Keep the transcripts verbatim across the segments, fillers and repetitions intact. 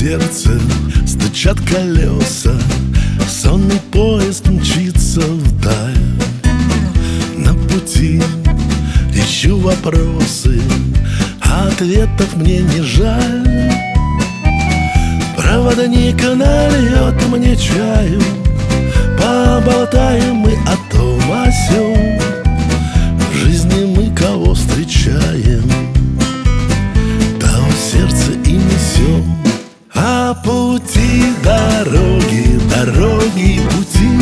сердце стучат колеса, сонный поезд мчится вдаль. На пути ищу вопросы, а ответов мне не жаль. Проводник нальет мне чаю, поболтаем мы о том о сём. В жизни мы кого встречаем, того сердце и несем. А пути дороги, дороги пути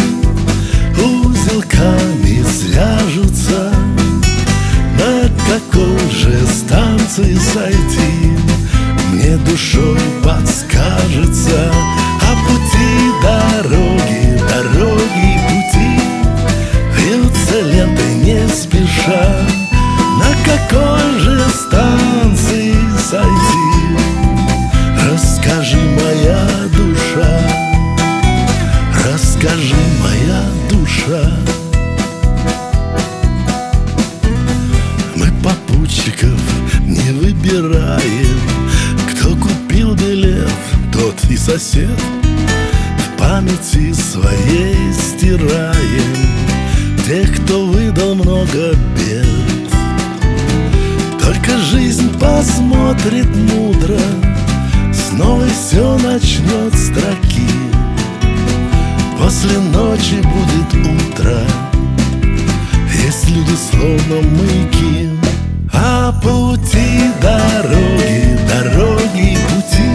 узелками свяжутся. На какой же станции сойти, мне душой подскажется. А пути дороги, дороги пути вьются лентой не спеша. На какой же станции сойти, расскажи, моя душа, расскажи, моя душа. Мы попутчиков не выбираем, кто купил билет, тот и сосед. В памяти своей стираем тех, кто выдал много бед. Только жизнь посмотрит мудро, снова все начнет с строки. После ночи будет утро, есть люди словно маяки. А пути дороги, дороги пути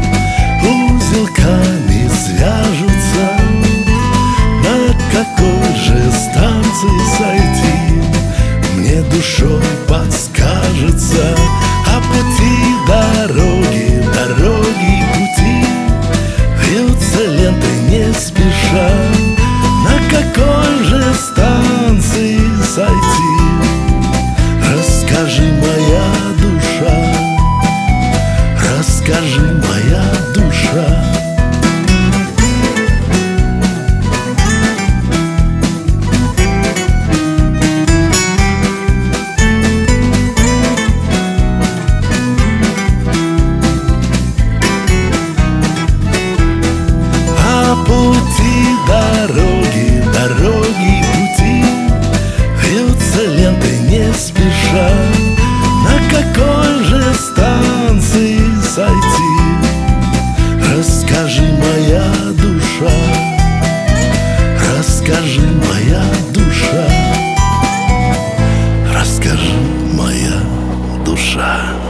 узелками свяжутся. На какой же станции сойти, мне душой подскажется. А пути дороги, дороги пути вьются лентой не спеша. На какой же станции сойти, расскажи, моя душа, расскажи, моя душа. А пути дороги, дороги пути вьются лентой не спеша. На какой же станции сойти, расскажи, моя душа, расскажи, моя душа, расскажи, моя душа.